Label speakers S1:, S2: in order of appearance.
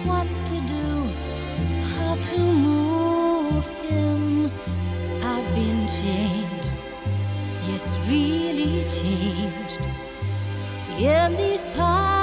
S1: what to do, how to move him. I've been changed, yes, really changed in these parts.